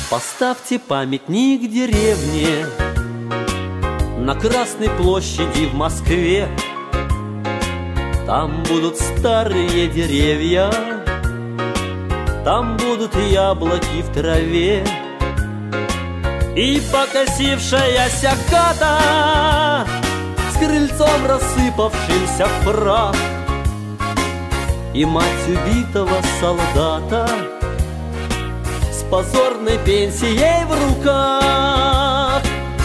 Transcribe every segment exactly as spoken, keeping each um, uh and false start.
Поставьте памятник деревне на Красной площади в Москве. Там будут старые деревья, там будут яблоки в траве. И покосившаяся хата с крыльцом, рассыпавшимся в прах, и мать убитого солдата с позорной пенсией в руках.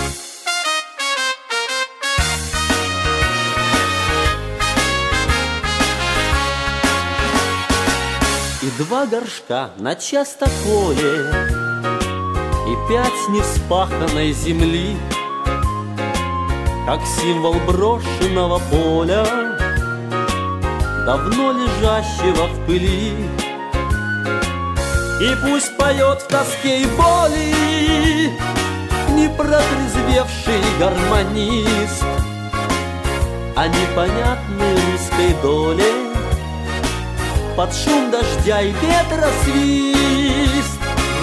И два горшка на частоколе, и пять невспаханной земли, как символ брошенного поля, давно лежащего в пыли. И пусть поет в тоске и боли непротрезвевший гармонист о непонятной русской доле под шум дождя и ветра свист.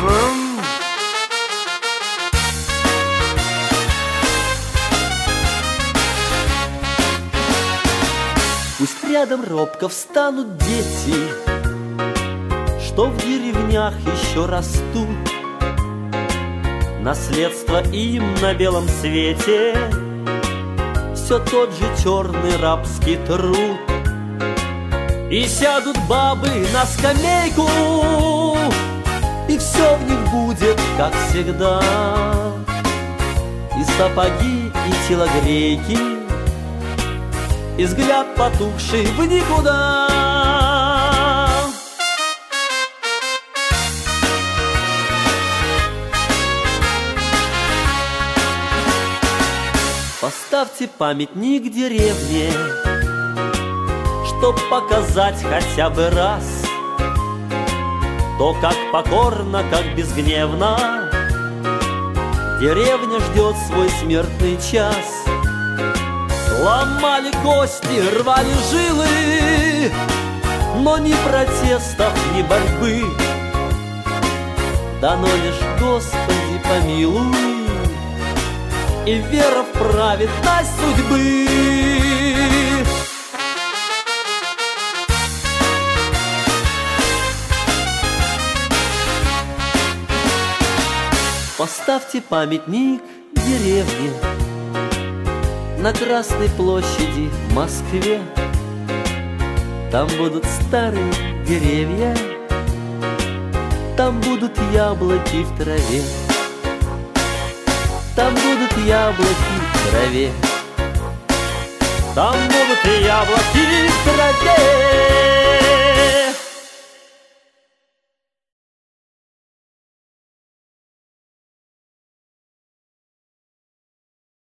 Пусть рядом робко встанут дети, что в деревнях еще растут. Наследство им на белом свете все тот же черный рабский труд. И сядут бабы на скамейку, и все в них будет, как всегда. И сапоги, и телогрейки, и взгляд потухший в никуда. Поставьте памятник деревне, чтоб показать хотя бы раз то, как покорно, как безгневно деревня ждет свой смертный час. Ломали кости, рвали жилы, но ни протестов, ни борьбы. Дано лишь Господи помилуй и вера в праведность судьбы. Поставьте памятник деревне на Красной площади в Москве. Там будут старые деревья, там будут яблоки в траве. Там будут яблоки в траве. Там будут яблоки в траве.